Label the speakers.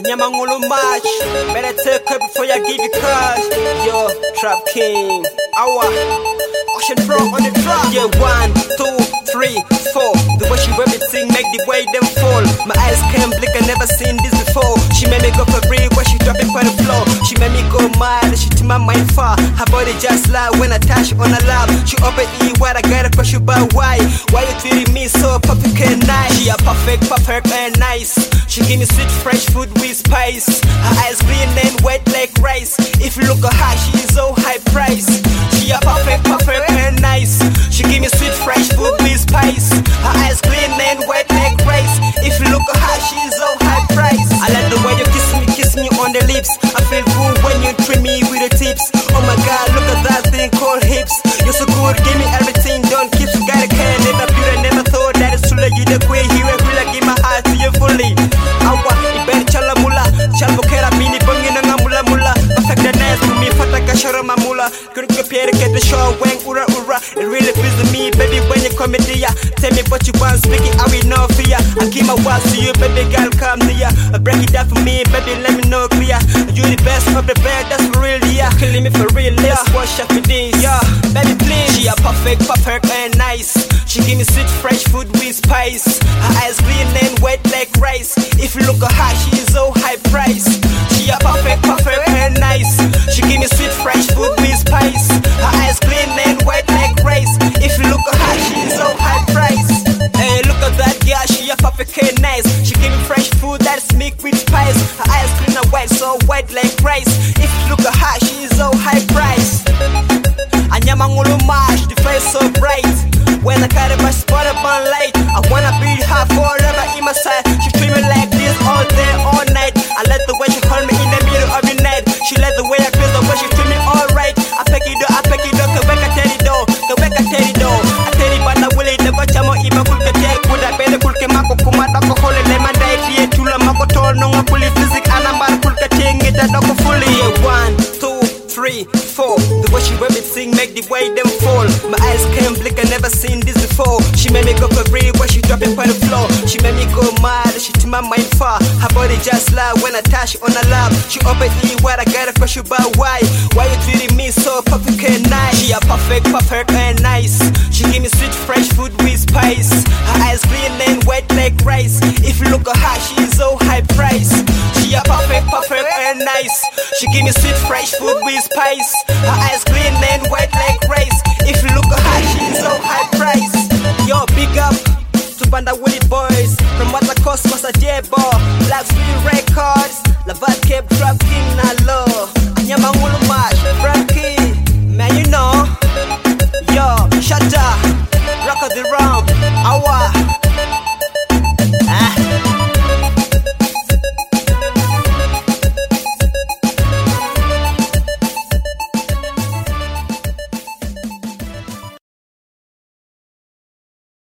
Speaker 1: Anyamangulu match. Better take her before I give you cash. Yo, Trap King. Our Ocean Pro on the track. Yeah, 1, 2, 3, 4. The way she wear me sing make the way them fall. My eyes can't blink, I never seen this before. She made me go for free when she dropping on the floor. She made me go mad, she took my mind far. Her body just like when I touch on her lap. She open what I gotta push you, but why? Why you treating me so perfect and nice? She a perfect and nice. She give me sweet fresh food with spice. Her eyes green and wet like rice. If you look at her, she is so high price. She a perfect and nice. She give me sweet fresh food with spice. Her eyes green and wet like rice. If you look at her, she is so high price. I like the way you kiss me on the lips. I feel good when you treat me with the tips. Oh my God, look at that thing called hips. You're so good, give me everything, don't keep you gotta care. Never feel I never thought that it's true. You the queen here, will I give my heart to you fully. Awa, iberi chala mula, chalmokera mini bongi nanga mula mula. Perfect the nice to me, fataka shara mamula. Couldn't compare get the show when ura ura. It really pleases me, baby, when you come in here. Tell me what you want, speak it, I will know fear. I keep my words to you, baby girl, come here. Break it down for me, baby, let me know clear. You the best of the best, that's for real, yeah. Killing me for real, let's wash up with this, yeah. Baby, please. She a perfect and nice. She give me sweet fresh food with spice. Her eyes green and wet like rice. If you look at her, she is so high price. She a perfect and nice. She give me sweet fresh food with spice. Her eyes green and wet like rice. If you look at her, she is so high price. Hey, look at that girl, she a perfect and nice. She give me fresh food that's mixed with spice. Her eyes green and white, so white like rice. If you look at her, she is so high price. Anyamangulu mash, the face so bright. When I carry my spot up on light, I wanna be her forever in my side. She treat me like this all day, all night. I like the way she hold me in the middle of the night. She like the way I feel, the way she treat me alright. I pack it up, kaweka teddy do, kaweka teddy do. I tell you bana wili, the bacha mo iba kulke tek. Kuda bene kulke mako kumata ko hole le mandai tiye tula mako tol nonga puli physic anambar kulke ting ita doko fully. 1, 2, 3, 4. The way she wear me sing make the way them fall. My eyes can't blink, I never seen this before. She made me go for free when she dropping on the floor. She made me go mad, she took my mind far. Her body just like when I touch on her lap. She open what I gotta push you, but why? Why you treating me so perfect and nice? She a perfect and nice. She give me sweet fresh food with spice. Her eyes green and wet like rice. If you look at her, she is so high price. She a perfect and nice. She give me sweet fresh food with spice. Her eyes green and white like rice. If you look at her, she is so high price. Yo, big up to Banda Willie boys from Mata Cosmos, a J-Ball, Black Free Records.